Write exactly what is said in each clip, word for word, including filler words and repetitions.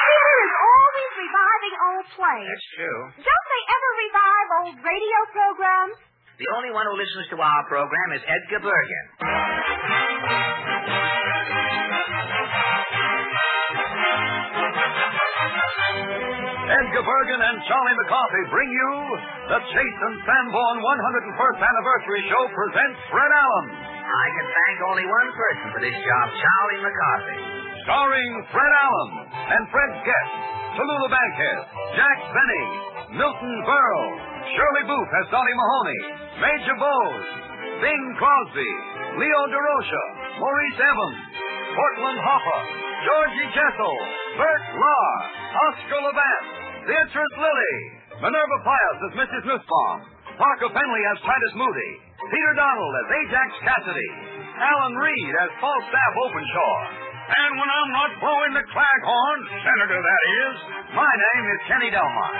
Peter is always reviving old plays. That's true. Don't they ever revive old radio programs? The only one who listens to our program is Edgar Bergen. Edgar Bergen and Charlie McCarthy bring you the Chase and Sanborn one hundred first Anniversary Show presents Fred Allen. I can thank only one person for this job, Charlie McCarthy. Starring Fred Allen and Fred's guests, Tallulah Bankhead, Jack Benny, Milton Berle, Shirley Booth as Dolly Mahoney, Major Bowes, Bing Crosby, Leo DeRocha, Maurice Evans, Portland Hopper, Georgie Jessel, Bert Lahr, Oscar Levant, Beatrice Lilly, Minerva Pius as Missus Nussbaum, Parker Penley as Titus Moody, Peter Donald as Ajax Cassidy, Alan Reed as Falstaff Openshaw. And when I'm not blowing the claghorn, Senator that is, my name is Kenny Delmar.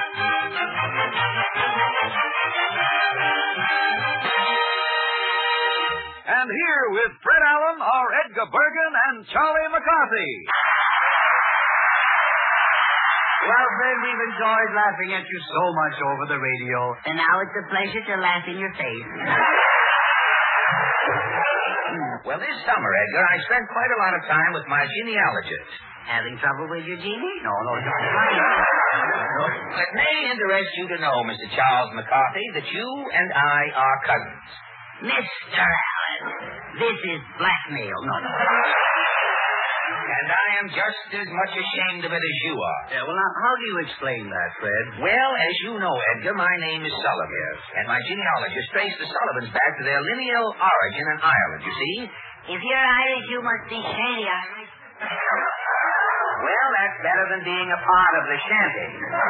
And here with Fred Allen are Edgar Bergen and Charlie McCarthy. Well, Fred, we've enjoyed laughing at you so much over the radio. And now it's a pleasure to laugh in your face. Well, this summer, Edgar, I spent quite a lot of time with my genealogist. Having trouble with your genie? No, no, no. It may interest you to know, Mister Charles McCarthy, that you and I are cousins. Mister Allen, this is blackmail. No, no. And I am just as much ashamed of it as you are. Yeah, well, now, how do you explain that, Fred? Well, as you know, Edgar, my name is Sullivan, and my genealogist traced the Sullivans back to their lineal origin in Ireland, you see. If you're Irish, you must be shady Irish. Well, that's better than being a part of the shanty.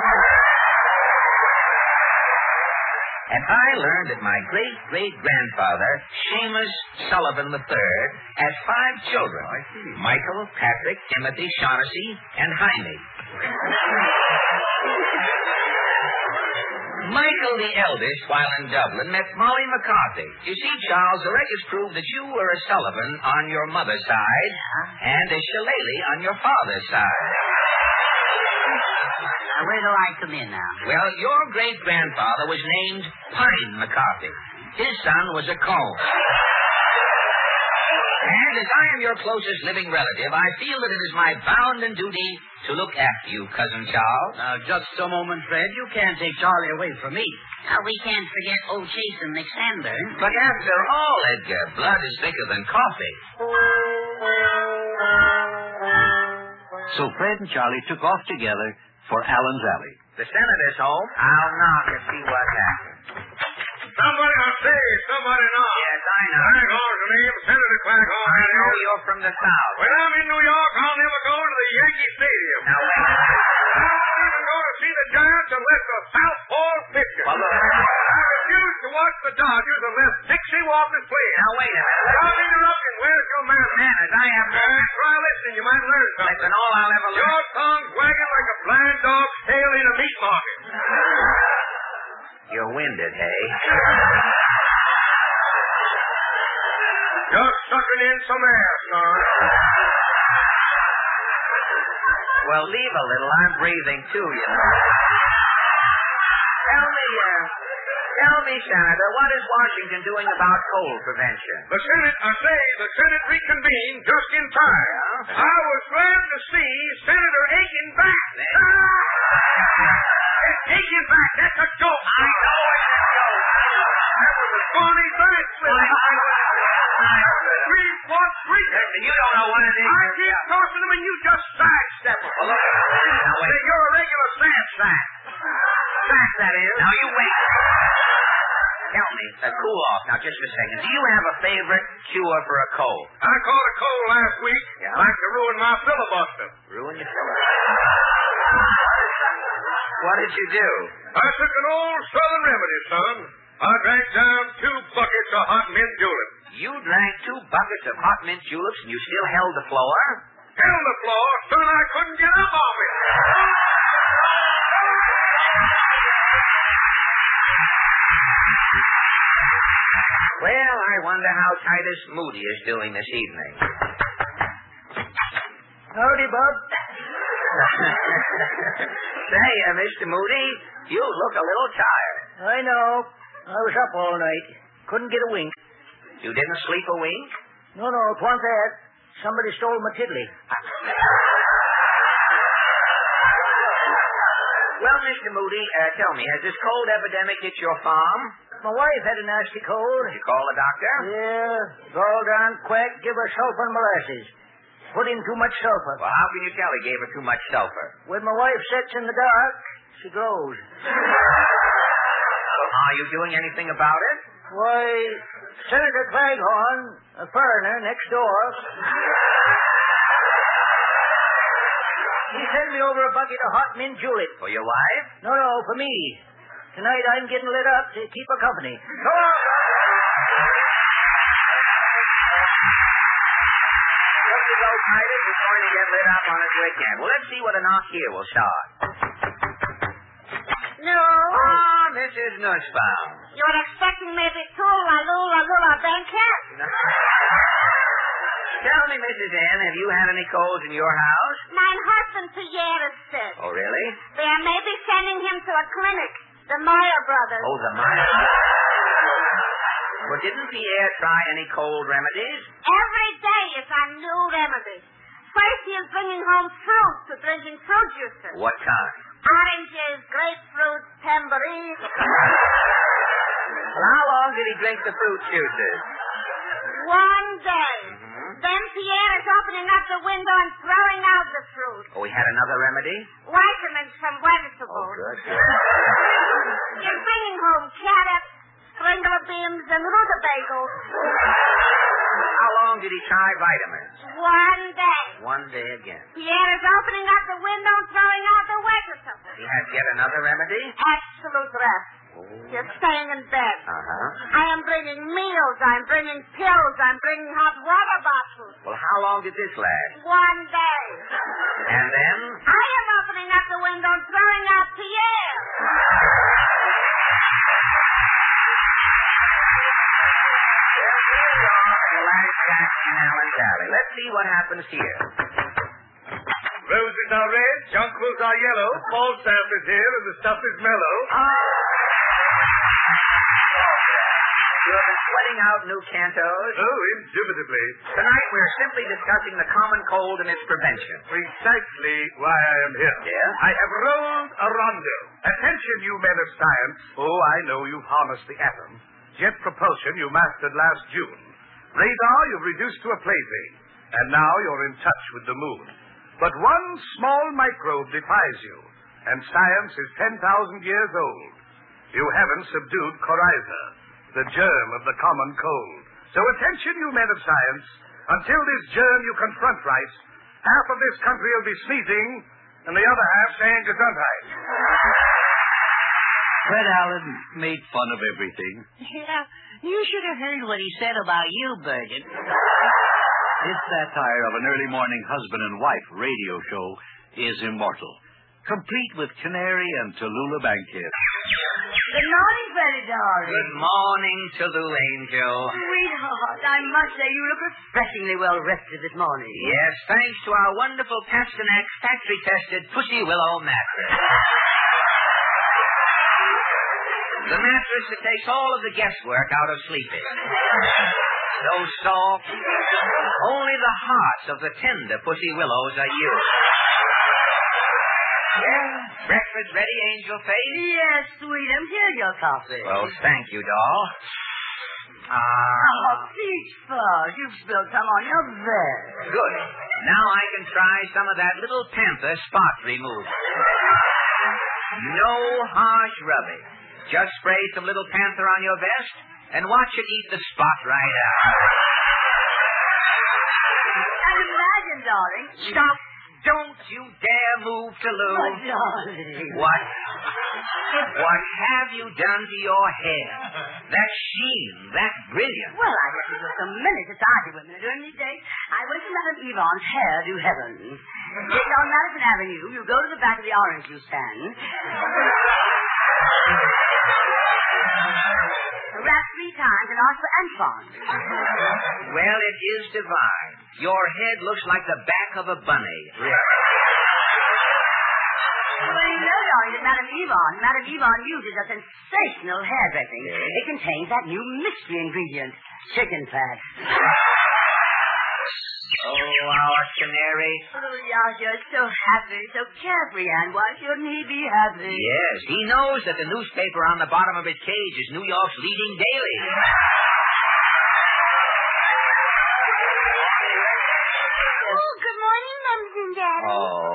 And I learned that my great-great-grandfather, Seamus Sullivan the third, had five children. I see. Michael, Patrick, Timothy, Shaughnessy, and Jaime. Michael, the eldest, while in Dublin, met Molly McCarthy. You see, Charles, the records prove that you were a Sullivan on your mother's side and a Shillelagh on your father's side. Now, where do I come in now? Well, your great-grandfather was named Pine McCarthy. His son was a Cone. And as I am your closest living relative, I feel that it is my bounden duty to look after you, Cousin Charles. Now, just a moment, Fred. You can't take Charlie away from me. Now, we can't forget old Chase and Alexander. But after all, Edgar, blood is thicker than coffee. So Fred and Charlie took off together for Allen's Alley. The senator's home. I'll knock and see what happens. Somebody, I say, somebody knock. Yes, I know. Claghorn's the name, Senator Claghorn. I know you're from the South. When I'm in New York, I'll never go to the Yankee Stadium. Now, wait a minute. I don't even go to see the Giants unless the Southpaw pitcher. Well, look. I refuse to watch the Dodgers unless Dixie Walker's playing. Now, wait a minute. Stop interrupting. Where's your manners? Manners, I have no... Uh, try listening. You might learn something. Listen, all I'll ever learn... Your tongue's wagging like a blind dog's tail in a meat market. You're winded, hey? Just sucking in some air, son. Well, leave a little. I'm breathing, too, you know. Tell me, uh... Tell me, Senator, what is Washington doing about coal prevention? The Senate, I say, the Senate reconvened just in time. Yeah? I was glad to see Senator Aiken back. Ah! Aiken back, that's a joke. I know it's a joke. That was a funny thing, Smitty. Three, four, three. Listen, you don't know what it is. I keep talking to him and you just sidestep him. Well, look. Now, wait. Say, you're a regular sand sack. Sack, that is. Now, you wait. Tell me, uh, cool off. Now, just a second. Do you have a favorite cure for a cold? I caught a cold last week. Yeah? Like to ruin my filibuster. Ruin your filibuster. What did you do? I took an old southern remedy, son. I drank down two buckets of hot mint juleps. You drank two buckets of hot mint juleps and you still held the floor? Held the floor, son, I couldn't get up off it. Well, I wonder how Titus Moody is doing this evening. Howdy, Bub. Say, uh, Mister Moody, you look a little tired. I know. I was up all night. Couldn't get a wink. You didn't sleep a wink? No, no, 'twa'n't that. Somebody stole my tiddly. Well, Mister Moody, uh, tell me, has this cold epidemic hit your farm? My wife had a nasty cold. Did you call the doctor? Yeah, gall down quack, give her sulfur and molasses. Put in too much sulfur. Well, how can you tell he gave her too much sulfur? When my wife sits in the dark, she glows. Are you doing anything about it? Why, Senator Claghorn, a foreigner next door, he sent me over a bucket of hot mint julep. For your wife? No, no, for me. Tonight I'm getting lit up to keep her company. Go on! Titus is going to get lit up on his weekend. Well, let's see what a knock here will start. No. Ah, Missus Nussbaum. You're expecting maybe two la lula lula bankhead? Tell me, Missus N, have you had any colds in your house? My husband Pierre is sick. Oh, really? They are maybe sending him to a clinic. The Meyer brothers. Oh, the Meyer. Well, didn't Pierre try any cold remedies? Every day is a new remedy. First he is bringing home fruit to drinking fruit juices. What kind? Oranges, grapefruits, tambourines. Well, how long did he drink the fruit juices? One day. Mm-hmm. Then Pierre is opening up the window and throwing out the fruit. Oh, he had another remedy? Vitamins from vegetables. Oh, good. He's bringing home carrots, stringler beans, and rutabagas. How long did he try vitamins? One day. One day again. Pierre is opening up the window and throwing out the vegetables. He has yet another remedy? Absolute rest. Oh. He's staying in bed. Uh-huh. I am bringing meals. I'm bringing pills. I'm bringing hot water bottles. Well, how long did this last? One day. And then? I am opening up the window and throwing out Pierre. In Allen's Alley. Let's see what happens here. Roses are red, jonquils are yellow, fall sap is here, and the stuff is mellow. You have been sweating out new cantos. Oh, indubitably. Tonight we're simply discussing the common cold and its prevention. Precisely why I am here. Yeah? I have rolled a rondo. Attention, you men of science. Oh, I know you've harnessed the atom. Jet propulsion you mastered last June. Radar you've reduced to a plaything. And now you're in touch with the moon. But one small microbe defies you, and science is ten thousand years old. You haven't subdued coryza, the germ of the common cold. So attention, you men of science. Until this germ you confront right, half of this country will be sneezing, and the other half saying Gesundheit. Fred Allen made fun of everything. Yeah, you should have heard what he said about you, Burton. His satire of an early morning husband and wife radio show is immortal, complete with Canary and Tallulah Bankhead. Good morning, Freddy, darling. Good morning, Tallulah Angel. Sweetheart, I must say you look refreshingly well rested this morning. Yes, thanks to our wonderful Castanex factory-tested Pussy Willow mattress. The mattress that takes all of the guesswork out of sleeping. So soft, only the hearts of the tender Pussy Willows are used. Yeah, breakfast ready, Angel Face? Yes, sweetheart. Here's your coffee. Well, thank you, doll. Ah. Oh, peach fuzz. You've spilled some on your bed. Good. Now I can try some of that little panther spot remover. No harsh rubbing. Just spray some little panther on your vest and watch it eat the spot right out. And imagine, darling. Stop. Don't you dare move, Tallulah. Oh, darling. What? What have you done to your hair? That sheen, that brilliance. Well, I guess it was some many society women during these days. I went to Madame Yvonne's hair to heaven. It's on Madison Avenue. You go to the back of the orange juice stand. Rap three times and ask for Antoine. Well, it is divine. Your head looks like the back of a bunny. Really. Well, you know, darling, that Madame Yvonne, Madame Yvonne uses a sensational hairdressing. Yes. It contains that new mystery ingredient, chicken fat. Oh, our canary. Oh, Yasha's so happy, so carefree, and why shouldn't he be happy? Yes, he knows that the newspaper on the bottom of his cage is New York's leading daily. Oh, good morning, Mums and Daddy. Oh.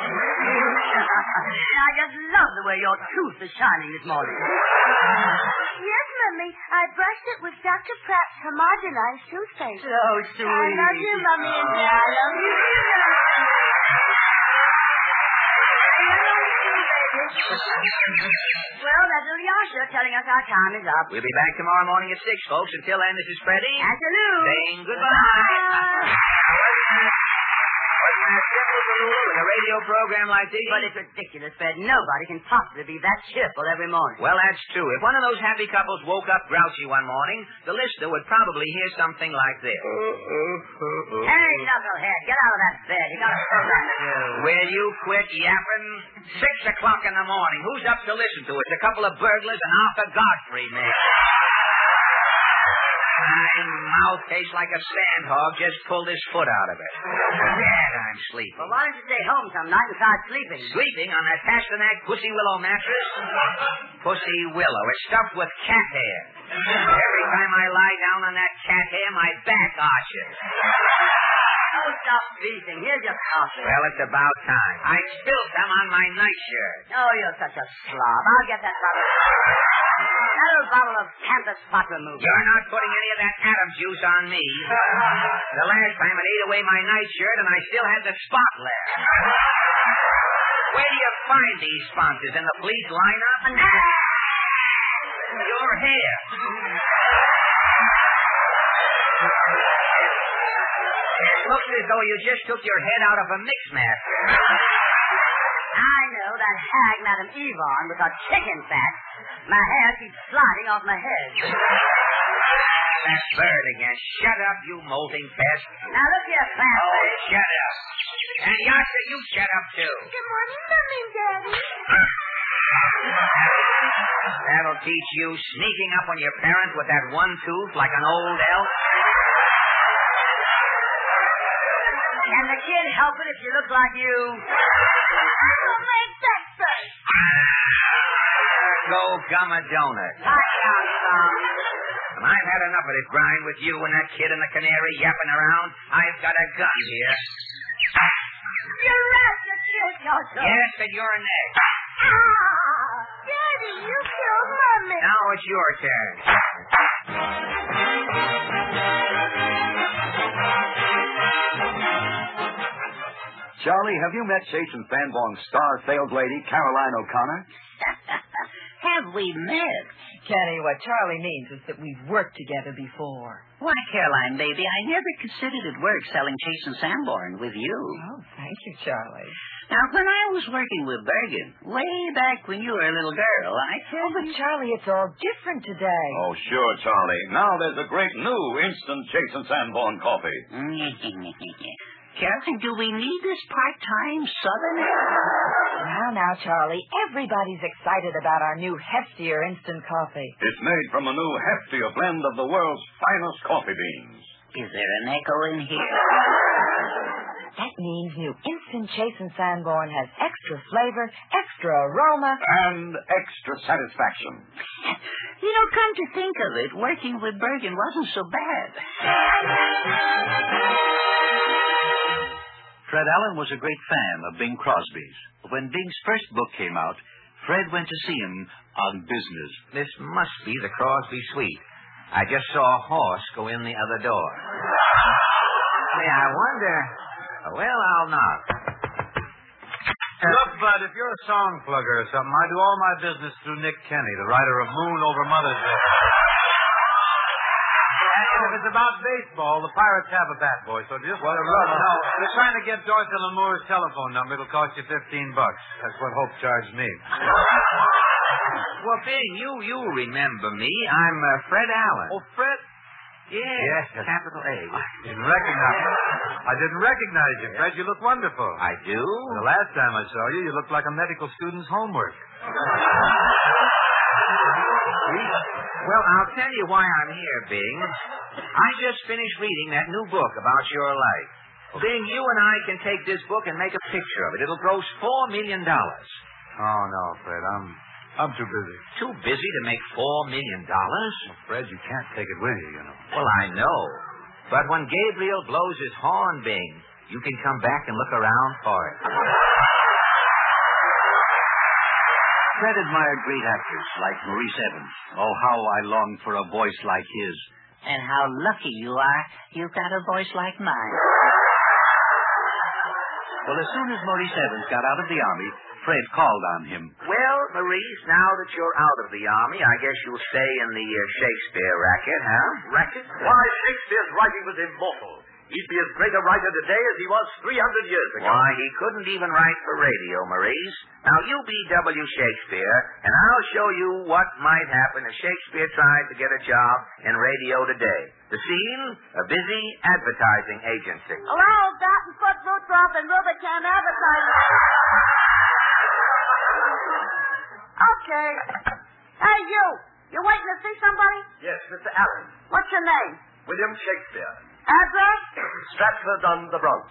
I just love the way your tooth is shining this morning. Yes, Mummy. I brushed it with Doctor Pratt's homogenized toothpaste. So sweet. I love you, Mummy, and I love you, Well, that's little Yasha telling us our time is up. We'll be back tomorrow morning at six, folks. Until then, this is Freddie. Afternoon. Saying goodbye. Wasn't that simple, Tallulah, with a radio program like this? But it's ridiculous, Fred. Nobody can possibly be that cheerful every morning. Well, that's true. If one of those happy couples woke up grouchy one morning, the listener would probably hear something like this. Hey, knucklehead, get out of that bed. You got a program to do. Will you quit yapping? Six o'clock in the morning. Who's up to listen to us? A couple of burglars and Arthur Godfrey, maybe. My mouth tastes like a sandhog. Just pulled his foot out of it. Dad, I'm sleeping. Well, why don't you stay home some night and start sleeping? Sleeping on that Pasternak Pussy Willow mattress? Pussy Willow. It's stuffed with cat hair. Every time I lie down on that cat hair, my back arches. Oh, stop beefing. Here's your coffee. Well, it's about time. I spilled some on my nightshirt. Oh, you're such a slob. I'll get that bottle. That little bottle of Canthus spot remover. You're not putting any of that Adam juice on me. The last time it ate away my nightshirt, and I still had the spot left. Where do you find these sponsors? In the police lineup? Your hair. It looks as though you just took your head out of a mix master. I know that hag, Madame Yvonne, with her chicken fat. My hair keeps sliding off my head. That bird again. Shut up, you molting pest. Now look here, Clancy. Oh, shut up. And Yasha, you shut up, too. Good morning, Mummy and Daddy. That'll teach you sneaking up on your parents with that one tooth like an old elf. Can the kid help it if she looks like you? I will make that first. Go gum a donut. Pipe down, son. And I've had enough of this grind with you and that kid and the canary yapping around. I've got a gun here. You're right, you kid. Yes, at your neck. Ah, Daddy, you killed Mummy. Now it's your turn. Charlie, have you met Jason Sanborn's star sales lady, Caroline O'Connor? Have we met? Kenny, what Charlie means is that we've worked together before. Why, Caroline, baby, I never considered it work selling Jason Sanborn with you. Oh, thank you, Charlie. Now, when I was working with Bergen, way back when you were a little girl, I said... Oh, but Charlie, it's all different today. Oh, sure, Charlie. Now there's a great new instant Jason Sanborn coffee. Caroline, do we need this part-time Southerner? Now, now, Charlie, everybody's excited about our new heftier instant coffee. It's made from a new heftier blend of the world's finest coffee beans. Is there an echo in here? That means new instant Jason Sanborn has extra flavor, extra aroma, and extra satisfaction. You know, come to think of it, working with Bergen wasn't so bad. Fred Allen was a great fan of Bing Crosby's. When Bing's first book came out, Fred went to see him on business. This must be the Crosby suite. I just saw a horse go in the other door. Yeah, I wonder... Well, I'll knock. Look, Bud, if you're a song plugger or something, I do all my business through Nick Kenny, the writer of Moon Over Mother's Day. And if it's about baseball, the Pirates have a bat, boy, so just... Well, look, no, they're trying to get Dorothy Lamour's telephone number. It'll cost you fifteen bucks. That's what Hope charged me. Well, Bing, you you remember me. I'm uh, Fred Allen. Oh, Fred? Yes, Yes. capital A. I didn't recognize you. I didn't recognize you, Fred. You look wonderful. I do? The last time I saw you, you looked like a medical student's homework. Well, I'll tell you why I'm here, Bing. I just finished reading that new book about your life. Bing, you and I can take this book and make a picture of it. It'll gross four million dollars. Oh, no, Fred. I'm I'm too busy. Too busy to make four million dollars? Well, Fred, you can't take it with you, you know. Well, I know. But when Gabriel blows his horn, Bing, you can come back and look around for it. Fred admired great actors like Maurice Evans. Oh, how I longed for a voice like his. And how lucky you are you've got a voice like mine. Well, as soon as Maurice Evans got out of the Army, Fred called on him. Well, Maurice, now that you're out of the Army, I guess you'll stay in the uh, Shakespeare racket, huh? Racket? Why, Shakespeare's writing was immortal. He'd be as great a writer today as he was three hundred years ago. Why, he couldn't even write for radio, Maurice. Now, you be W. Shakespeare, and I'll show you what might happen if Shakespeare tried to get a job in radio today. The scene, a busy advertising agency. Hello, Dot and Foot, Lutroff, and Rubicam Advertising. Okay. Hey, you. You waiting to see somebody? Yes, Mister Allen. What's your name? William Shakespeare. Address? Stratford-on-the-Bronx.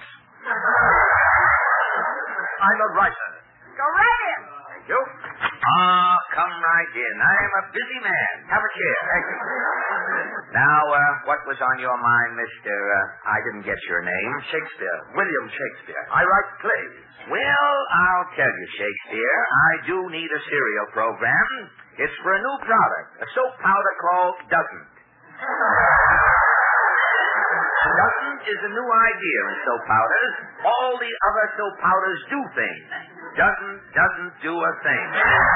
I'm a writer. Go right in. Thank you. Ah, come right in. I am a busy man. Have a chair. Thank you. Now, uh, what was on your mind, Mister Uh, I didn't get your name. Shakespeare. William Shakespeare. I write plays. Well, I'll tell you, Shakespeare, I do need a cereal program. It's for a new product, a soap powder called Doesn't. Doesn't is a new idea in soap powders. All the other soap powders do things. Doesn't doesn't do a thing.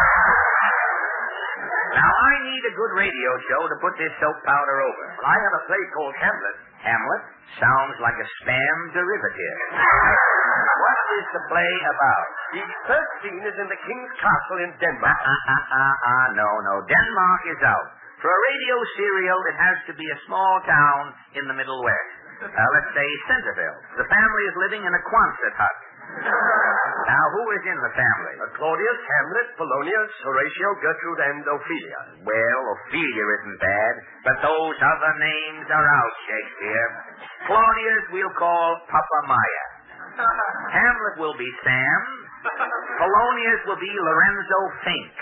Now, I need a good radio show to put this soap powder over. Well, I have a play called Hamlet. Hamlet sounds like a spam derivative. What is the play about? The first scene is in the king's castle in Denmark. Ah, uh, uh, uh, uh, no, no. Denmark is out. For a radio serial, it has to be a small town in the Middle West. Uh, let's say Centerville. The family is living in a Quonset hut. Now, who is in the family? Uh, Claudius, Hamlet, Polonius, Horatio, Gertrude, and Ophelia. Well, Ophelia isn't bad, but those other names are out, Shakespeare. Claudius we'll call Papa Maya. Hamlet will be Sam. Polonius will be Lorenzo Fink.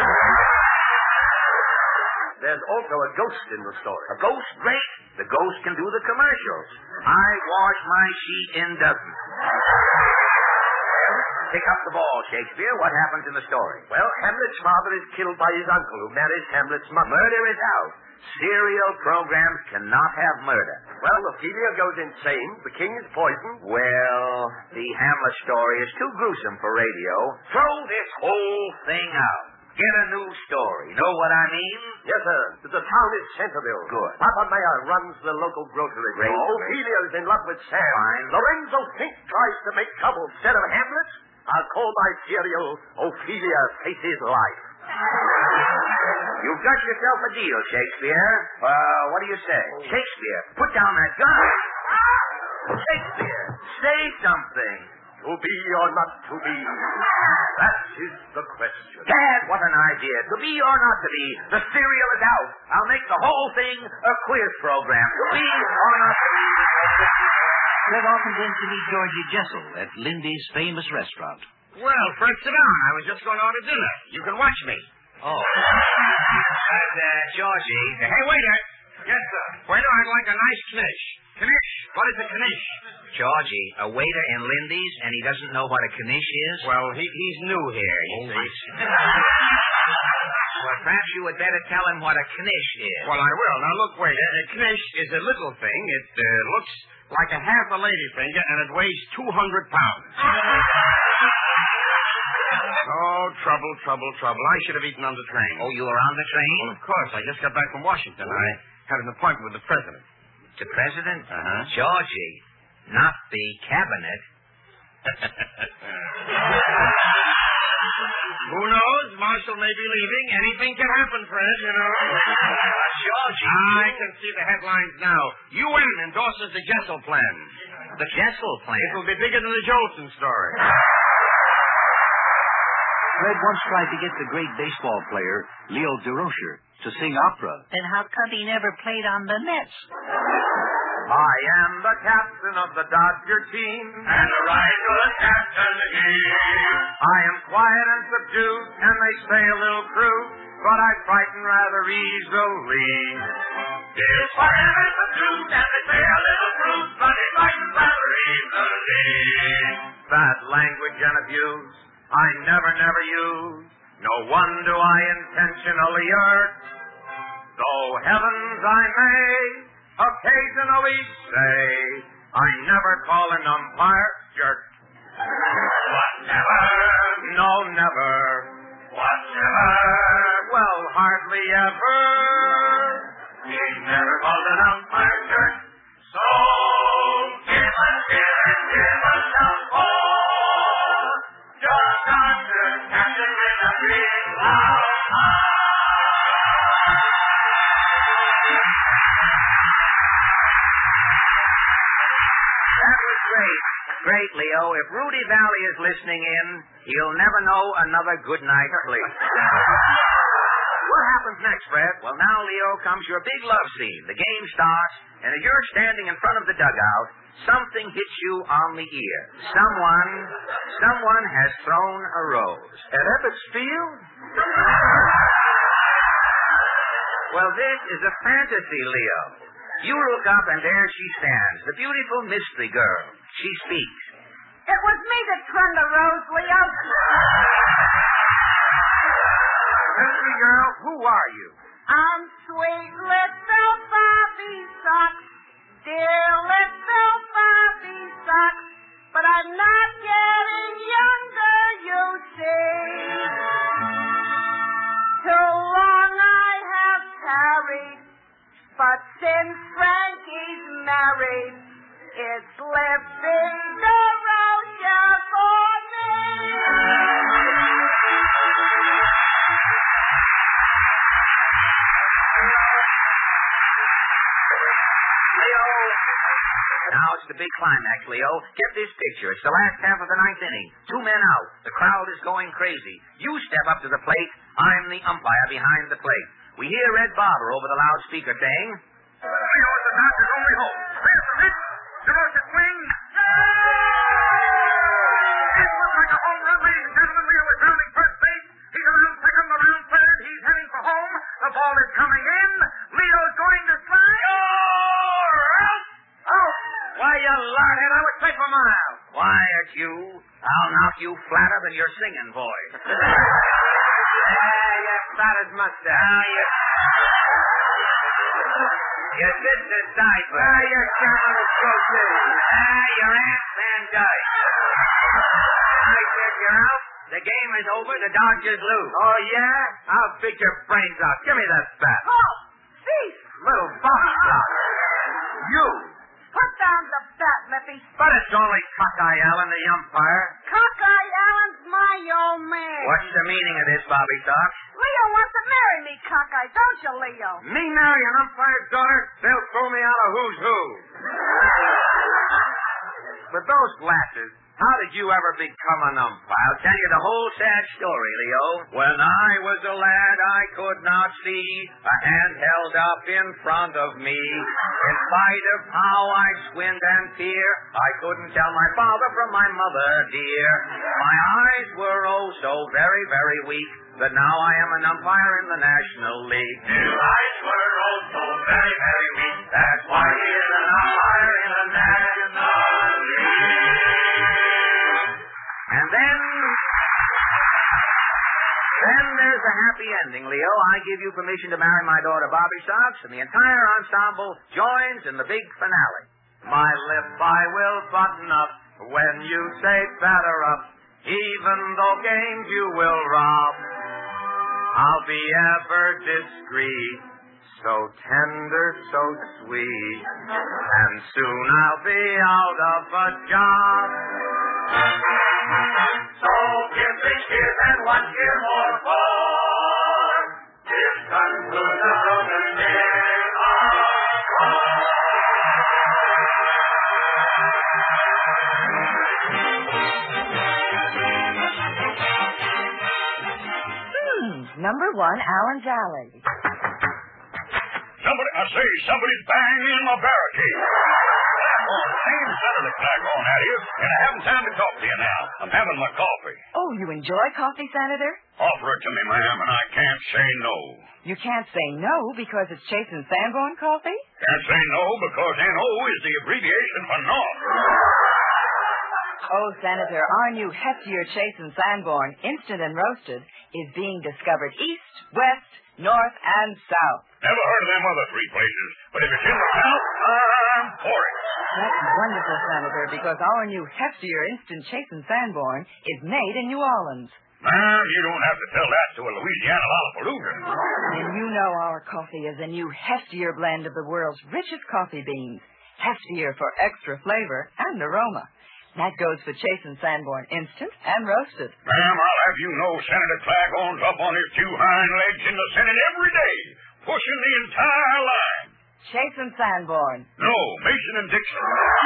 There's also a ghost in the story. A ghost? Great. The ghost can do the commercials. I wash my sheet in dozens. Pick up the ball, Shakespeare. What happens in the story? Well, Hamlet's father is killed by his uncle, who marries Hamlet's mother. Murder is out. Serial programs cannot have murder. Well, Ophelia goes insane. The king is poisoned. Well, the Hamlet story is too gruesome for radio. Throw this whole thing out. Get a new story. Know what I mean? Yes, sir. The town is Centerville. Good. Papa Mayer runs the local grocery. Great. Ophelia is in love with Sam. Fine. Lorenzo Fink tries to make trouble instead of Hamlet. I'll call my serial Ophelia Faces Life. You've got yourself a deal, Shakespeare. Uh, what do you say? Shakespeare, put down that gun. Shakespeare, say something. To be or not to be? That is the question. Dad, what an idea. To be or not to be, the serial is out. I'll make the whole thing a quiz program. To be or not to be. Fred often went to meet Georgie Jessel at Lindy's famous restaurant. Well, Fred, sit down. I was just going to order dinner. You can watch me. Oh. And, uh, Georgie. Hey, waiter. Yes, sir. Waiter, I'd like a nice knish. Knish? What is a knish? Georgie, a waiter in Lindy's, and he doesn't know what a knish is? Well, he, he's new here, you Oh, see. Well, perhaps you had better tell him what a knish is. Well, I will. Now, look, waiter. A knish is a little thing. It uh, looks like a half a ladyfinger, and it weighs two hundred pounds. Oh, trouble, trouble, trouble. I should have eaten on the train. Oh, you were on the train? Well, of course. I just got back from Washington. I had an appointment with the president. The president? Uh-huh. Georgie, not the cabinet. Who knows? Marshall may be leaving. Anything can happen, Fred, you know. Uh, Georgie. I can see the headlines now. U N endorses the Jessel plan. The Jessel plant. It'll be bigger than the Jolson story. Fred once tried to get the great baseball player, Leo Durocher, to sing opera. Then how come he never played on the Mets? I am the captain of the Dodger team, and a right good captain again. I am quiet and subdued, and they say a little crude, but I frighten rather easily. He's quiet and subdued, and they say a little crude, but he frightens rather easily. That language and abuse I never, never use. No one do I intentionally hurt, though heavens I may occasionally say, I never call an umpire jerk. What, never? No, never. What, never? Well, hardly ever. He's never called an umpire jerk. So, give us, give us, give us some more. Just Doctor Captain in a big loud That was great. Great, Leo. If Rudy Valley is listening in, he'll never know another good night's sleep. What happens next, Fred? Well, now, Leo, comes your big love scene. The game starts, and as you're standing in front of the dugout, something hits you on the ear. Someone, someone has thrown a rose. At Ebbets Field? Well, this is a fantasy, Leo. You look up, and there she stands, the beautiful mystery girl. She speaks. It was me that turned the rose, Leo. Mystery girl, who are you? I'm sweet little Bobby Socks, dear little Bobby Socks, but I'm not getting younger, you see. Too long I have tarried, but since Frankie's married, it's lifting the Rosia for me. Leo, now it's the big climax, Leo. Get this picture. It's the last half of the ninth inning. Two men out. The crowd is going crazy. You step up to the plate. I'm the umpire behind the plate. We hear Red Barber over the loudspeaker saying, Leo is the Dodgers' only hope. There's the hit. Durocher swings. It looks like a home run, ladies and gentlemen. Leo is rounding first base. He's around second, around third. He's heading for home. The ball is coming in. Leo's going to slide. Oh, why, you lard-head, I would say for miles. Quiet, you. I'll knock you flatter than your singing voice. Ah, you fat as mustard. Now you... Your sister's diaper. Ah, your German is so too. Ah, your Aunt Van Dyke. I said you're out. The game is over. The Dodgers lose. Oh, yeah? I'll beat your brains out. Give me that bat. Oh, thief! Little box shot. You. Put down the bat, Lippy. But it's only Cockeye Allen, the umpire. Cockeye Allen's my old man. What's the meaning of this, Bobby Sox? Leo wants to marry me, Cockeye, don't you, Leo? Me marry an umpire's daughter? They'll throw me out of who's who. With those glasses, how did you ever become an umpire? I'll tell you the whole sad story, Leo. When I was a lad, I could not see a hand held up in front of me. In spite of how I squint and peer, I couldn't tell my father from my mother, dear. My eyes were oh so very, very weak, but now I am an umpire in the National League. His eyes were oh so very, very weak. That's why he is an umpire in the National League. And then, then there's a happy ending, Leo. I give you permission to marry my daughter, Bobby Sox, and the entire ensemble joins in the big finale. My lip I will button up when you say batter up, even though games you will rob. I'll be ever discreet, so tender, so sweet, and soon I'll be out of a job. So give me cheers and one cheer more for this concludes the broken day of Number one, Allen's Alley. Somebody, I say, somebody's banging in my barricade. Oh, same Senator Claghorn out here, and I haven't time to talk to you now. I'm having my coffee. Oh, you enjoy coffee, Senator? Offer it to me, ma'am, and I can't say no. You can't say no because it's Chase and Sanborn coffee? Can't say no because N O is the abbreviation for North. Oh, Senator, our new heftier Chase and Sanborn, instant and roasted, is being discovered east, west, north, and south. Never heard of them other three places, but if it's in the south, I'm for it. That's wonderful, Senator, because our new heftier instant Chase and Sanborn is made in New Orleans. Ma'am, you don't have to tell that to a Louisiana Lollapalooza. And you know our coffee is a new heftier blend of the world's richest coffee beans. Heftier for extra flavor and aroma. That goes for Chase and Sanborn instant and roasted. Ma'am, I'll have you know Senator Claghorn's up on his two hind legs in the Senate every day, pushing the entire line. Chase and Sanborn. No, Mason and Dixon.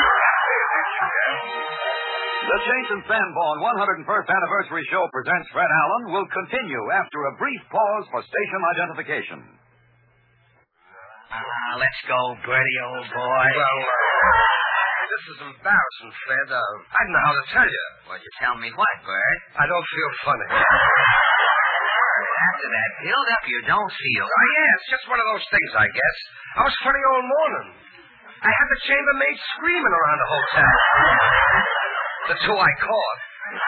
The Chase and Sanborn one hundred first Anniversary Show presents Fred Allen will continue after a brief pause for station identification. Ah, uh, let's go, Bertie, old boy. Well, uh, this is embarrassing, Fred. Uh, I don't know how to tell you. Well, you tell me what, Bert? I don't feel funny. After that build-up, you don't feel... Oh, yeah, it's just one of those things, I guess. I was funny all morning. I had the chambermaid screaming around the hotel. The two I caught.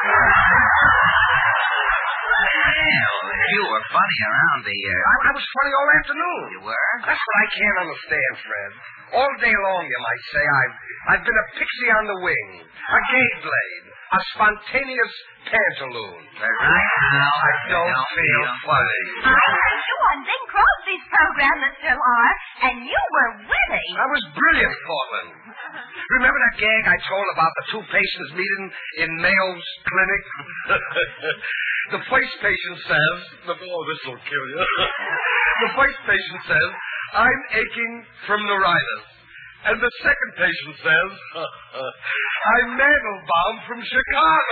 Well, you were funny around the... Uh... I, I was funny all afternoon. You were? That's what I can't understand, Fred. All day long, you might say, I've, I've been a pixie on the wing, a gay blade, a spontaneous pantaloon. But right now, I don't, don't feel funny. I heard you on Bing Crosby's program, Mister Lamar, and you were witty. I was brilliant, Portland. Remember that gag I told about the two patients meeting in Mayo's clinic? The first patient says, oh, this will kill you. The first patient says, I'm aching from neuritis. And the second patient says, I'm Mandelbaum from Chicago.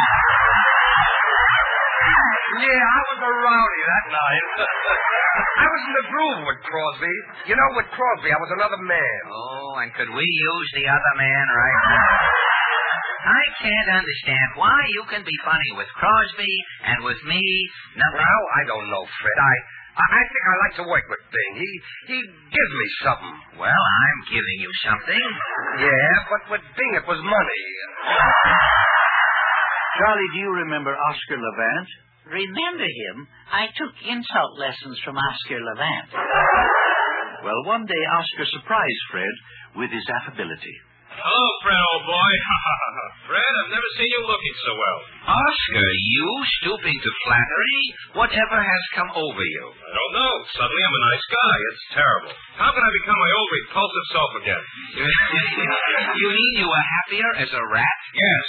Yeah, I was a rowdy that night. I was in the groove with Crosby. You know, with Crosby, I was another man. Oh, and could we use the other man right now? I can't understand why you can be funny with Crosby and with me, nothing. Well, I don't know, Fred. I... I think I like to work with Bing. He he gives me something. Well, I'm giving you something. Yeah, but with Bing it was money. Charlie, do you remember Oscar Levant? Remember him? I took insult lessons from Oscar Levant. Well, one day Oscar surprised Fred with his affability. Hello, Fred, old boy. Fred, I've never seen you looking so well. Oscar, you stooping to flattery? Whatever has come over you? I don't know. Suddenly I'm a nice guy. It's terrible. How can I become my old repulsive self again? You mean you were happier as a rat? Yes.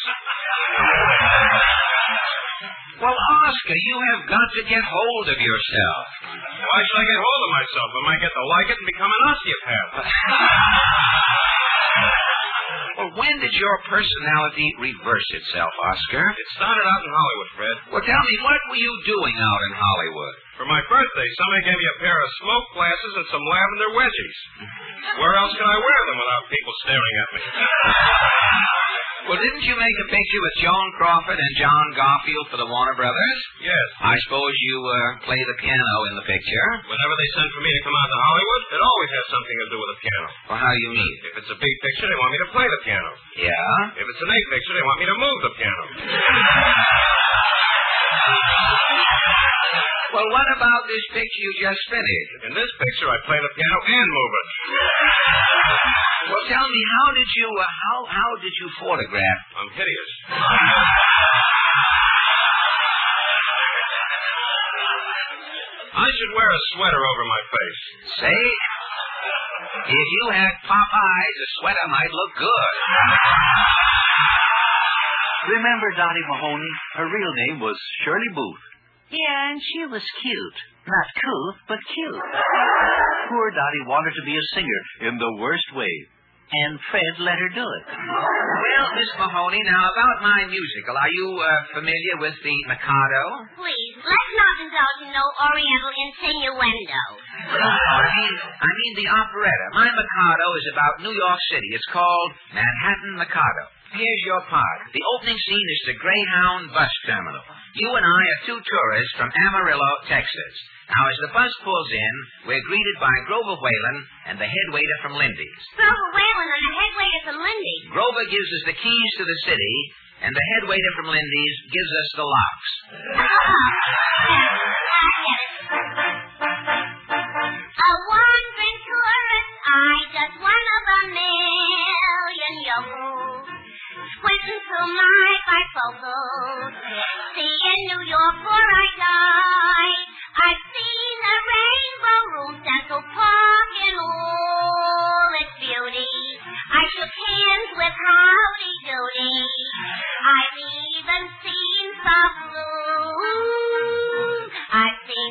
Well, Oscar, you have got to get hold of yourself. Why should I get hold of myself? I might get to like it and become an osteopath. Well, when did your personality reverse itself, Oscar? It started out in Hollywood, Fred. Well, tell me, what were you doing out in Hollywood? For my birthday, somebody gave me a pair of smoke glasses and some lavender wedgies. Where else can I wear them without people staring at me? Well, didn't you make a picture with Joan Crawford and John Garfield for the Warner Brothers? Yes. I suppose you uh, play the piano in the picture? Whenever they send for me to come out to Hollywood, it always has something to do with the piano. Well, how do you mean? If it's a big picture, they want me to play the piano. Yeah? If it's an A picture, they want me to move the piano. Well, what about this picture you just finished? In this picture, I play the piano and move it. Well, tell me, how did you, uh, how, how did you photograph? I'm hideous. I should wear a sweater over my face. Say, if you had pop eyes, a sweater might look good. Remember Dottie Mahoney? Her real name was Shirley Booth. Yeah, and she was cute. Not couth, but cute. Poor Dottie wanted to be a singer in the worst way. And Fred let her do it. Well, Miss Mahoney, now about my musical. Are you uh, familiar with the Mikado? Please, let's not indulge in no oriental insinuendo. No, I mean, I mean the operetta. My Mikado is about New York City. It's called Manhattan Mikado. Here's your part. The opening scene is the Greyhound bus terminal. You and I are two tourists from Amarillo, Texas. Now, as the bus pulls in, we're greeted by Grover Whalen and the head waiter from Lindy's. Grover Whalen and the head waiter from Lindy's. Grover gives us the keys to the city, and the head waiter from Lindy's gives us the locks. A wandering tourist, I just one of a million yokels. Squinting through my bifocals, seeing New York before I die. I've seen the Rainbow Room, Central Park, in all its beauty. I shook hands with Howdy Doody. I've even seen some blue. I've seen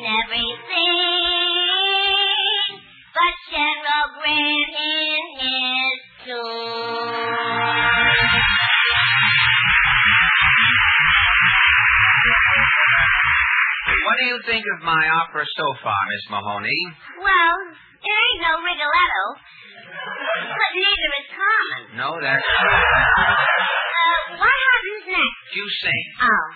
everything but General Grant in his tomb. What do you think of my opera so far, Miss Mahoney? Well, it ain't no Rigoletto, but neither is Carmen. No, that's... Uh, what happens next? You sing. Oh.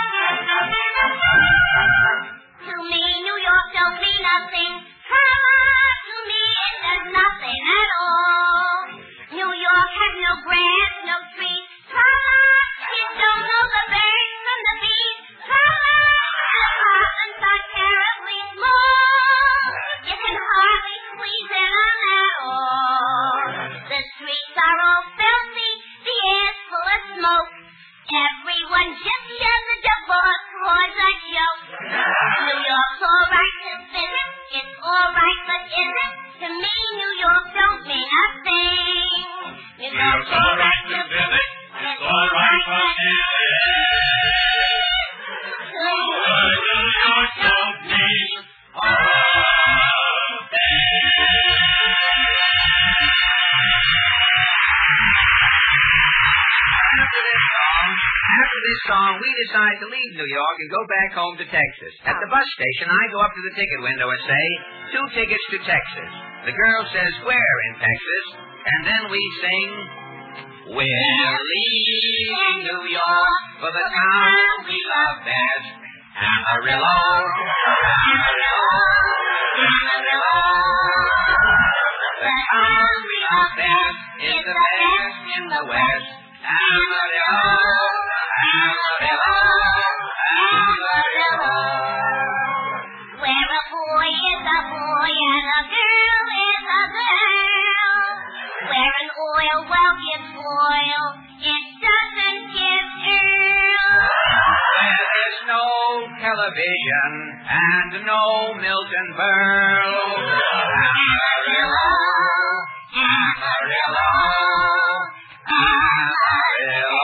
To me, New York don't mean nothing. Carmen, to me, it does nothing at all. New York has no grass, no trees. Carmen, kids don't know the birds from the bees. Carmen, apartments are terribly small. You can hardly squeeze in on at all. The streets are all filthy. The air's full of smoke. Everyone just yells a divorce was a joke. New York's all right to visit. It's all right, but is it? To me, New York don't mean a thing. New York's all right to visit. It's all right, but is it? To me, New York don't mean a After this song, we decide to leave New York and go back home to Texas. At the bus station, I go up to the ticket window and say, two tickets to Texas. The girl says, where in Texas? And then we sing, we're leaving New York for the town we love best, Amarillo, Amarillo, Amarillo. The town we love best is the best in the West, Amarillo, Amarillo, Amarillo. Where a boy is a boy and a girl is a girl. Where an oil well gives oil, it doesn't give oil. Where there's no television and no Milton Berle, Amarillo, Amarillo, Amarillo.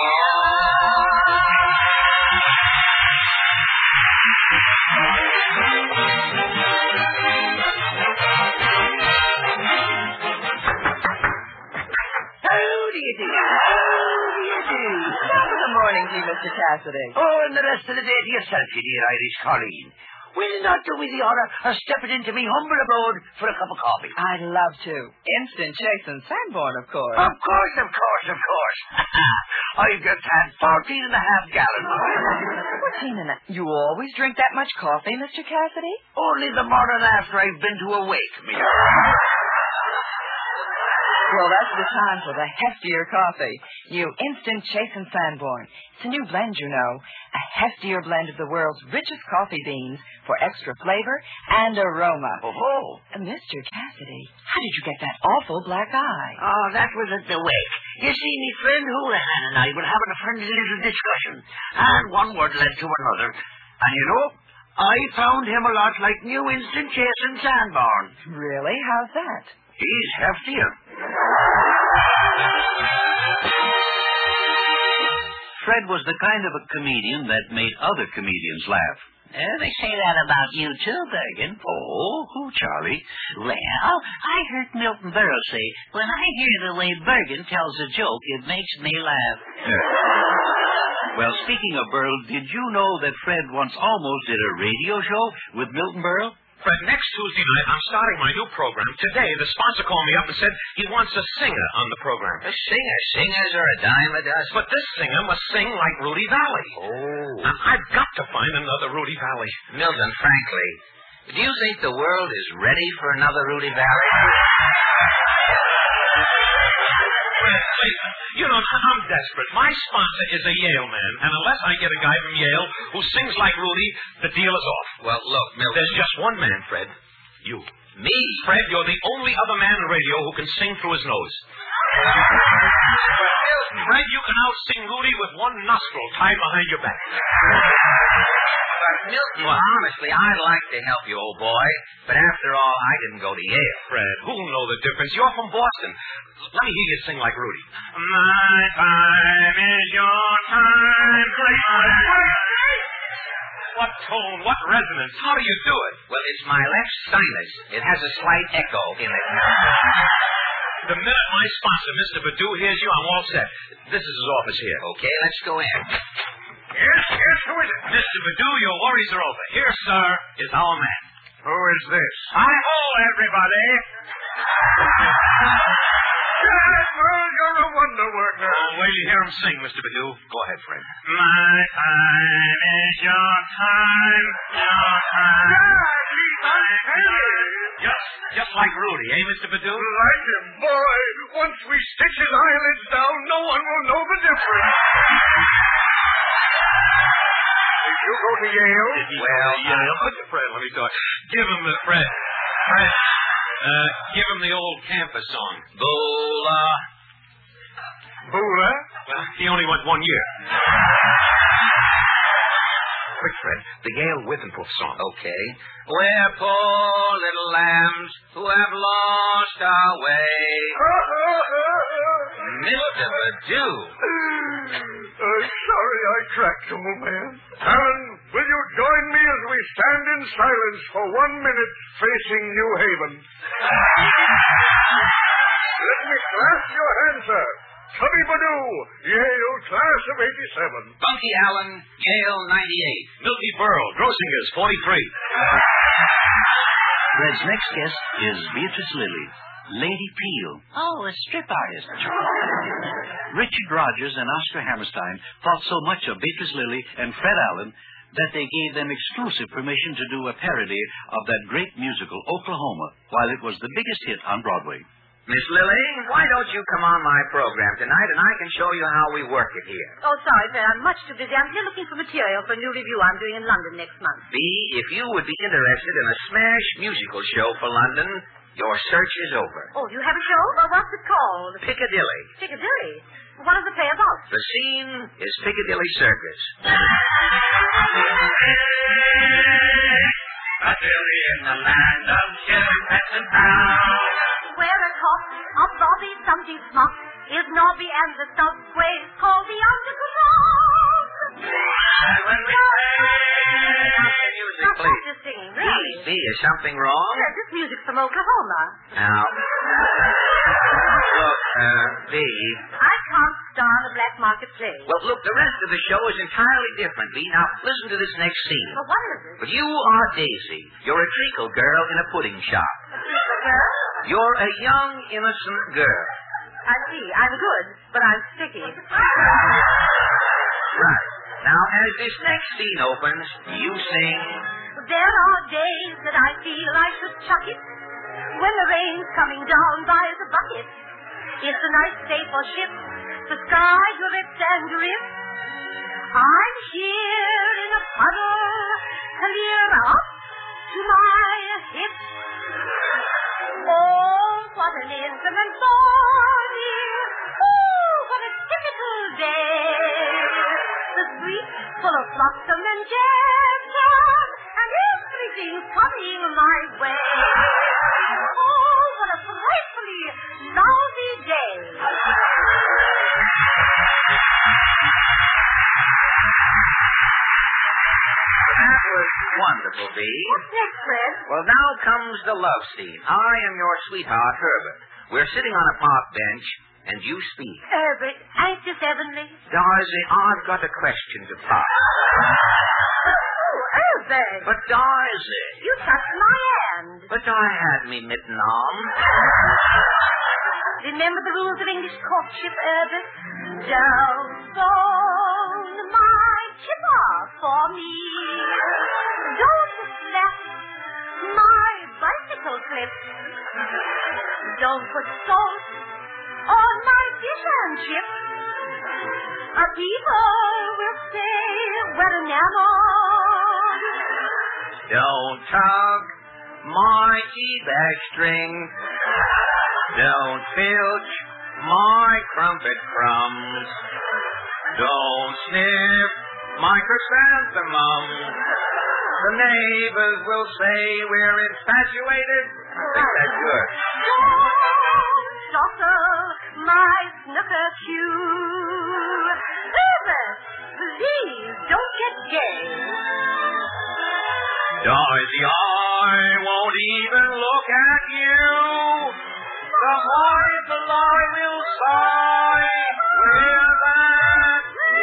Mister Cassidy. Oh, and the rest of the day to yourself, you dear Irish Colleen. Will you not do me the honour of stepping into me humble abode for a cup of coffee? I'd love to. Instant Chase and Sanborn, of course. Of course, of course, of course. I've just had fourteen and a half gallons. Fourteen and a... You always drink that much coffee, Mister Cassidy? Only the morning after I've been to a wake, me. Well, that's the time for the heftier coffee. New Instant Chase and Sanborn. It's a new blend, you know. A heftier blend of the world's richest coffee beans for extra flavor and aroma. Oh, uh, Mister Cassidy, how did you get that awful black eye? Oh, that was at the wake. You see, me friend Houlihan and I were having a friendly little discussion, and one word led to another. And you know, I found him a lot like New Instant Chase and Sanborn. Really? How's that? He's heftier. Fred was the kind of a comedian that made other comedians laugh. Uh, they say that about you, too, Bergen. Oh, who, Charlie? Well, I heard Milton Berle say, when I hear the way Bergen tells a joke, it makes me laugh. Well, speaking of Burl, did you know that Fred once almost did a radio show with Milton Berle? Fred, next Tuesday night, I'm starting my new program. Today, the sponsor called me up and said he wants a singer on the program. A singer? Singers are a dime a dozen. But this singer must sing like Rudy Valley. Oh. Now, I've got to find another Rudy Valley. Milton, frankly, do you think the world is ready for another Rudy Valley? Fred, listen, you know, I'm desperate. My sponsor is a Yale man, and unless I get a guy from Yale who sings like Rudy, the deal is off. Well, look, Milton. There's just one man, Fred. You. Me? Fred, you're the only other man in radio who can sing through his nose. Fred, you can out-sing Rudy with one nostril tied behind your back. Milton, well, honestly, I'd like to help you, old boy. But after all, I didn't go to Yale. Fred, who'll know the difference? You're from Boston. Let me hear you sing like Rudy. My time is your time. What tone, what resonance? How do you do it? Well, it's my left sinus. It has a slight echo in it. The minute my sponsor, Mister Badu, hears you, I'm all set. This is his office here. Okay, let's go in. Yes, yes, who is it? Mister Badu, your worries are over. Here, sir, is our man. Who is this? Hi-ho, everybody. Well, you're a wonder worker. Oh, wait till you hear him sing, Mister Badu. Go ahead, Fred. My time is your time, your time. Just, just like Rudy, eh, Mister Badu? Like him, boy. Once we stitch his eyelids down, no one will know the difference. Did you go to Yale? Did he well, go to Yale? Uh, Fred, let me talk. Give him the Fred. Fred, uh, give him the old campus song. Boola. Boola? Well, he only went one year. Quick, Fred. The Yale Withenpoof song. Okay. We're poor little lambs who have lost our way. Mister Badu. I'm sorry I cracked, old man. Alan, will you join me as we stand in silence for one minute facing New Haven? Let me clasp your hand, sir. Tubby Badu, Yale, class of eighty-seven. Bunky Allen, Yale, ninety-eight. Milty Berle, Grossinger's, forty-three. Fred's next guest is Beatrice Lillie, Lady Peel. Oh, a strip artist. Richard Rogers and Oscar Hammerstein thought so much of Beatrice Lillie and Fred Allen that they gave them exclusive permission to do a parody of that great musical, Oklahoma, while it was the biggest hit on Broadway. Miss Lillie, why don't you come on my program tonight and I can show you how we work it here? Oh, sorry, Fred. I'm much too busy. I'm here looking for material for a new review I'm doing in London next month. B, if you would be interested in a smash musical show for London, your search is over. Oh, you have a show? Well, what's it called? Piccadilly. Piccadilly? What does it play about? The scene is Piccadilly Circus. Piccadilly in the land of chili pets and pounds. Where a top of Bobby something smart is Nobby and the subway called the underground. And when we say music, Now, please. what's this singing, really? B, is something wrong? Yes, this music's from Oklahoma. Now, look, uh, B. I can't star in a black market play. Well, look, the rest of the show is entirely different, B. Now, listen to this next scene. Well, what is it? But you are Daisy. You're a treacle girl in a pudding shop. A treacle girl? You're a young, innocent girl. I see. I'm good, but I'm sticky. Right. Now, as this next scene opens, you sing... There are days that I feel I should chuck it when the rain's coming down by the bucket. It's a nice day for ships, the sky drifts and drifts. I'm here in a puddle, clear up to my hips. Oh, what an instrument morning. Oh, what a typical day. The street full of blossom and jasmine, and everything's coming my way. Oh, what a frightfully lousy day. That was wonderful, B. What's next, Fred? Well, now comes the love scene. I am your sweetheart, Herbert. We're sitting on a park bench, and you speak. Herbert, anxious heavenly. Dorothy, I've got a question to pop. Oh, Herbert. But Dorothy. You touched my hand. But I had me mitten on. Remember the rules of English courtship, Herbert? Don't phone my chipper for me. Don't slap my bicycle clips. Don't put salt on my fish and chips. Uh, people will say we're enamored. Don't tug my tea bag string. Don't filch my crumpet crumbs. Don't sniff my chrysanthemums. The neighbors will say we're infatuated. That's good. Don't jostle my snooker cue. Herbert, please don't get gay. Dorothy, I won't even look at you. The heart the lie will sigh with that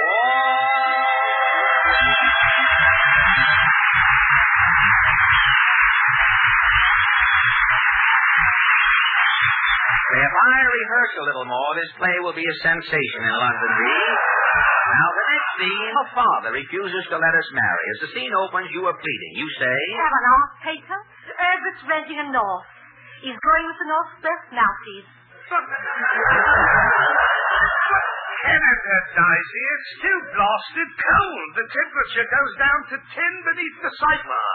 If I rehearse a little more, this play will be a sensation in London, Lee. Now, the next scene, her father refuses to let us marry. As the scene opens, you are pleading. You say... Have an off, Peter. Herbert's renting a north. He's going with the Northwest Mounties. Canada, Daisy, it's too blasted cold. The temperature goes down to ten beneath the cipher.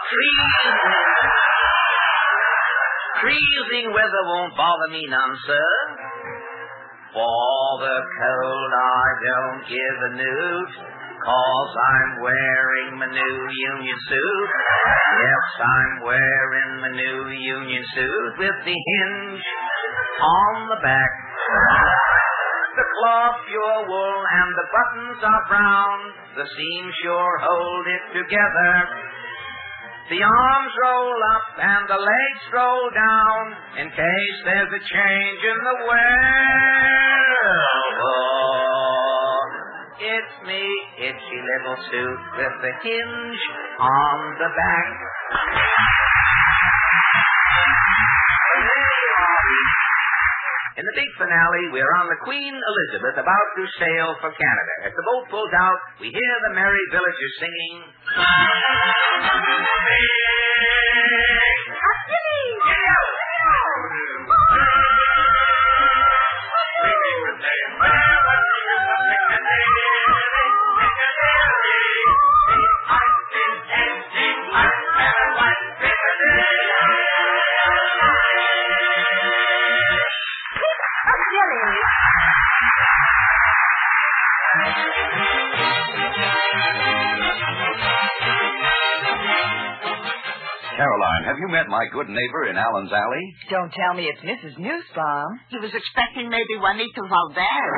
Freezing weather won't bother me none, sir. For the cold I don't give a newt, 'cause I'm wearing my new union suit. Yes, I'm wearing my new union suit with the hinge on the back. The cloth pure wool and the buttons are brown. The seams sure hold it together. The arms roll up and the legs roll down in case there's a change in the weather. Oh, it's me, itchy little suit with the hinge on the back. In the big finale, we're on the Queen Elizabeth about to sail for Canada. As the boat pulls out, we hear the merry villagers singing... Caroline, have you met my good neighbor in Allen's Alley? Don't tell me it's Missus Newsbaum. He was expecting maybe Juanito Valdez.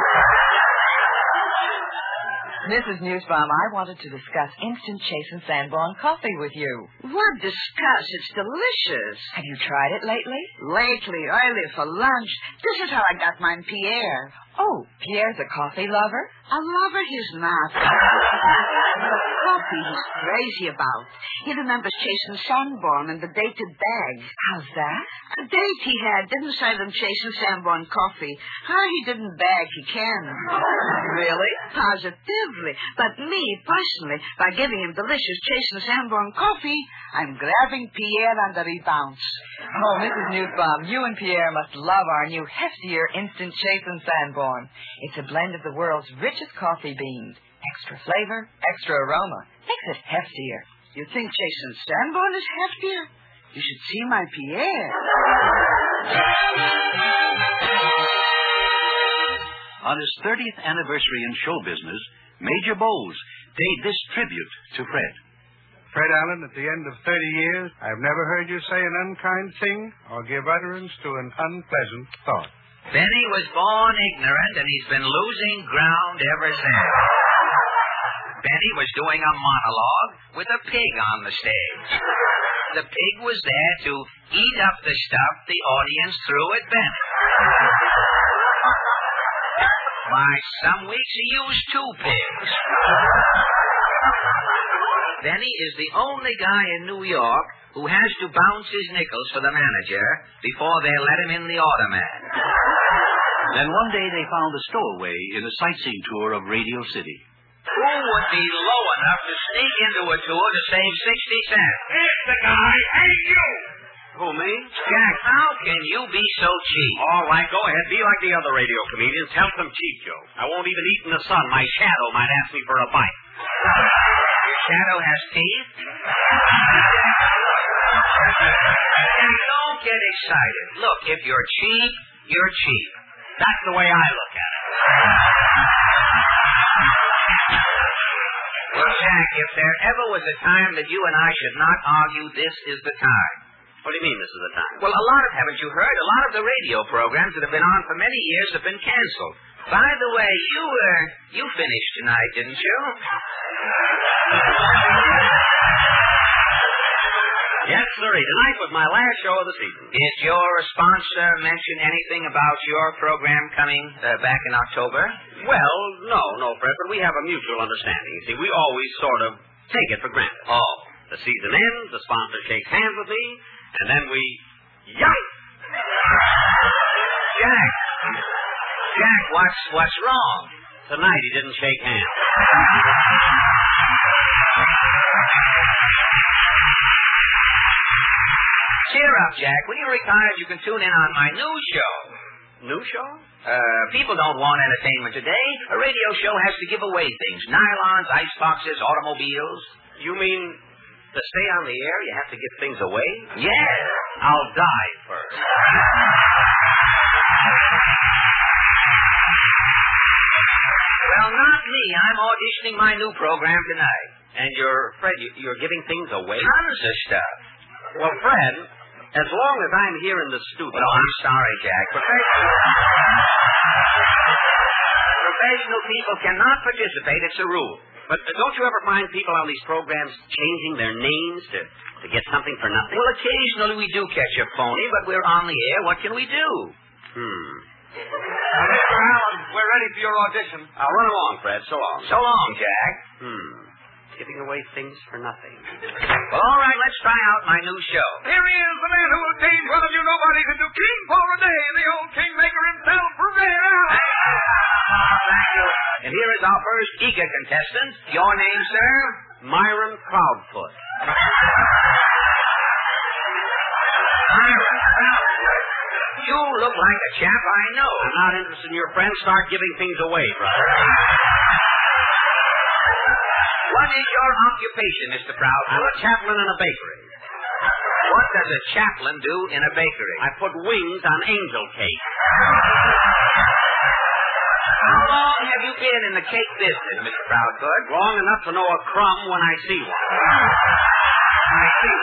Missus Newsbaum, I wanted to discuss instant Chase and Sanborn coffee with you. What discuss? It's delicious. Have you tried it lately? Lately, early for lunch. This is how I got mine, Pierre. Oh, Pierre's a coffee lover? A lover he's not. The coffee he's crazy about. He remembers chasing Sanborn and the dated bag. How's that? The date he had didn't say them chasing Sanborn coffee. How he didn't bag, he can. Really? Positively. But me, personally, by giving him delicious chasing Sanborn coffee, I'm grabbing Pierre on the rebounds. Oh, Missus Newsbaum, you and Pierre must love our new heftier instant Chase and Sanborn. It's a blend of the world's richest coffee beans. Extra flavor, extra aroma. Makes it heftier. You think Chase and Sanborn is heftier? You should see my Pierre. On his thirtieth anniversary in show business, Major Bowles paid this tribute to Fred. Fred Allen, at the end of thirty years, I've never heard you say an unkind thing or give utterance to an unpleasant thought. Benny was born ignorant, and he's been losing ground ever since. Benny was doing a monologue with a pig on the stage. The pig was there to eat up the stuff the audience threw at Benny. Why, some weeks he used two pigs. Benny is the only guy in New York who has to bounce his nickels for the manager before they let him in the automat. Then one day they found a stowaway in a sightseeing tour of Radio City. Who would be low enough to sneak into a tour to save sixty cents? It's the guy. Hey, you! Who, me? Jack, how can you be so cheap? All right, go ahead. Be like the other radio comedians. Tell some cheap jokes. I won't even eat in the sun. My shadow might ask me for a bite. Your shadow has teeth? Jack, don't get excited. Look, if you're cheap, you're cheap. That's the way I look at it. Well, Jack, if there ever was a time that you and I should not argue, this is the time. What do you mean this is the time? Well, a lot of, haven't you heard? A lot of the radio programs that have been on for many years have been canceled. By the way, you, uh, you finished tonight, didn't you? Yes, sirree. Tonight was my last show of the season. Did your sponsor mention anything about your program coming uh, back in October? Well, no, no, Fred, but we have a mutual understanding. You see, we always sort of take it for granted. Oh. The season ends, the sponsor shakes hands with me, and then we... Yipe! Jack! Jack, what's, what's wrong? Tonight he didn't shake hands. Cheer up, Jack. When you're retired, you can tune in on my new show. New show? Uh, people don't want entertainment today. A radio show has to give away things. Nylons, iceboxes, automobiles. You mean to stay on the air, you have to give things away? Yes. I'll die first. Well, not me. I'm auditioning my new program tonight. And you're, Fred, you're giving things away? Tons of stuff. Well, Fred, as long as I'm here in the studio... Well, I'm sorry, Jack. Professional... Professional people cannot participate. It's a rule. But don't you ever find people on these programs changing their names to, to get something for nothing? Well, occasionally we do catch a phony, but we're on the air. What can we do? Hmm. Mister Allen, we're ready for your audition. I'll run along, Fred. So long. So long, Jack. Hmm. Giving away things for nothing. Well, all right, let's try out my new show. Here he is, the man who will change one of you nobody to do king for a day, the old kingmaker himself, Ray Allen. Thank you. And here is our first eager contestant. Your name, sir? Myron Proudfoot. Myron Proudfoot. You look like a chap I know. I'm not interested in your friends. Start giving things away, brother. What is your occupation, Mister Proudfoot? I'm a chaplain in a bakery. What does a chaplain do in a bakery? I put wings on angel cake. How long have you been in the cake business, Mister Proudfoot? Long enough to know a crumb when I see one. I see.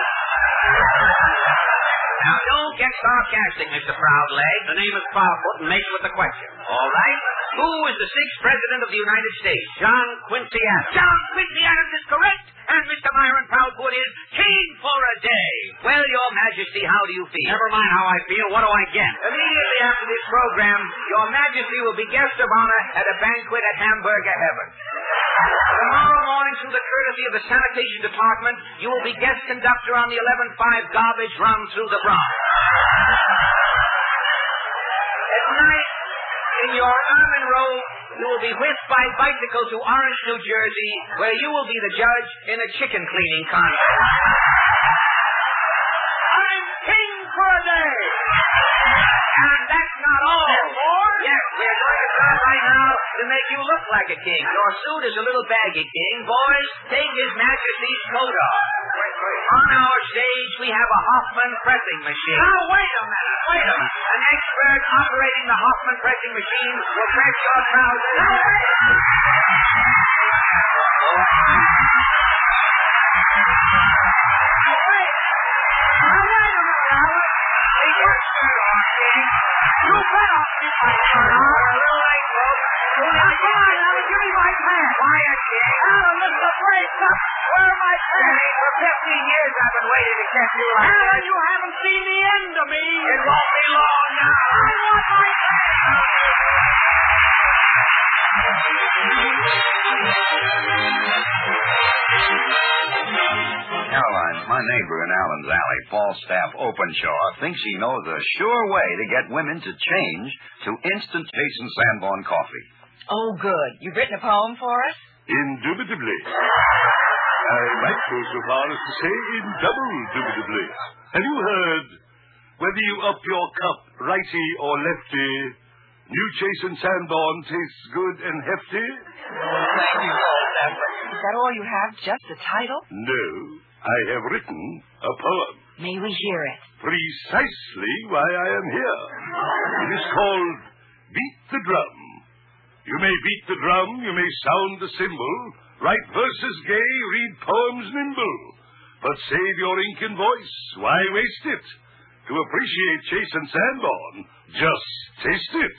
Now, don't get sarcastic, Mister Proudleg. The name is Proudfoot, and make with the question. All right. Who is the sixth president of the United States? John Quincy Adams. John Quincy Adams is correct, and Mister Myron Proudfoot is king for a day. Well, Your Majesty, how do you feel? Never mind how I feel. What do I get? Immediately after this program, Your Majesty will be guest of honor at a banquet at Hamburger Heaven. Tomorrow morning, through the courtesy of the sanitation department, you will be guest conductor on the eleven five garbage run through the Bronx. At night, in your ermine robe, you will be whisked by bicycle to Orange, New Jersey, where you will be the judge in a chicken cleaning contest. I'm king for a day! And that's not all. More? Yes, we're going to start right now to make you look like a king. Your suit is a little baggy, king. Boys, take His Majesty's coat off. On our stage, we have a Hoffman pressing machine. Now, wait a minute. Wait a minute. An expert operating the Hoffman pressing machine will press your trousers. Now, wait. Now, wait. Now, wait a minute, Howard. Take your shirt off, king. You better keep my shirt on. A little late, folks. Now, come on, Howard. Give me my pants. Quiet, king. Howard, look at the place. Where are my pants? For fifteen years I've been waiting to catch you like Alan, this. you haven't seen the end of me. It won't be long now. I want my pants. Caroline, my neighbor in Allen's Alley, Falstaff Openshaw, thinks he knows a sure way to get women to change to instant Jason Sanborn coffee. Oh, good. You've written a poem for us? Indubitably. I might go so far as to say indouble-dubitably. Have you heard? Whether you up your cup, righty or lefty, new Jason Sanborn tastes good and hefty? Oh, thank you, Falstaff. Is that all you have? Just the title? No. I have written a poem. May we hear it? Precisely why I am here. It is called Beat the Drum. You may beat the drum, you may sound the cymbal, write verses gay, read poems nimble. But save your ink and voice, why waste it? To appreciate Jason Sanborn, just taste it.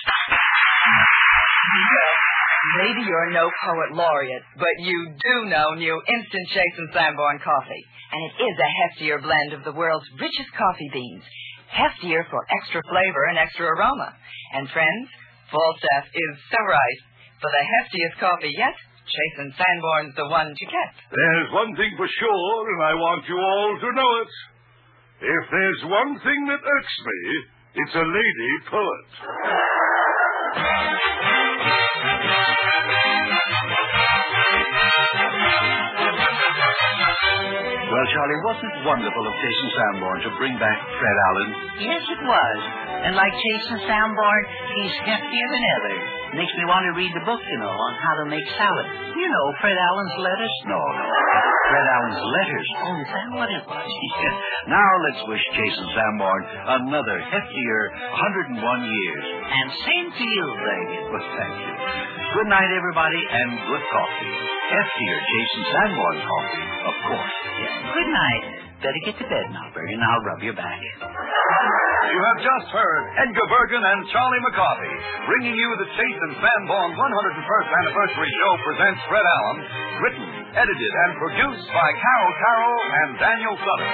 Maybe you're no poet laureate, but you do know new instant Jason Sanborn coffee. And it is a heftier blend of the world's richest coffee beans. Heftier for extra flavor and extra aroma. And friends, Falstaff is so right. For the heftiest coffee yet, Jason Sanborn's the one to get. There's one thing for sure, and I want you all to know it. If there's one thing that irks me, it's a lady poet. Well, Charlie, wasn't it wonderful of Jason Sanborn to bring back Fred Allen? Yes, it was. And like Jason Sanborn, he's heftier than ever. Makes me want to read the book, you know, on how to make salad. You know, Fred Allen's letters? No, no. Fred Allen's letters. Oh, is that what it was? Now let's wish Jason Sanborn another heftier one hundred one years. And same to you, Reagan. Well, thank you. Good night, everybody, and good coffee. Heftier Jason Sanborn coffee, of course. Yeah. Good night. Better get to bed now, Bergen. I'll rub your back. You have just heard Edgar Bergen and Charlie McCarthy bringing you the Jason Sanborn one hundred first Anniversary Show presents Fred Allen, written, edited, and produced by Carol Carroll and Daniel Sutter.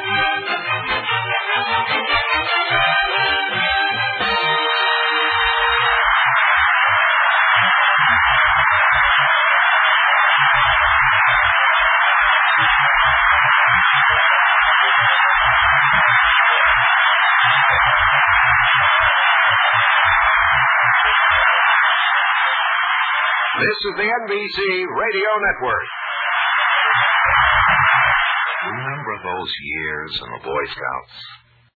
This is the N B C Radio Network. Remember those years in the Boy Scouts?